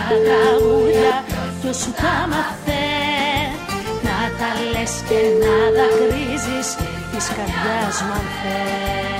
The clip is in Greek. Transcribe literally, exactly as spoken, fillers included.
τραγούδια ποιος σου τα μαθέ, να τα λες και να δακρύζεις της καρδιάς μου αν θες.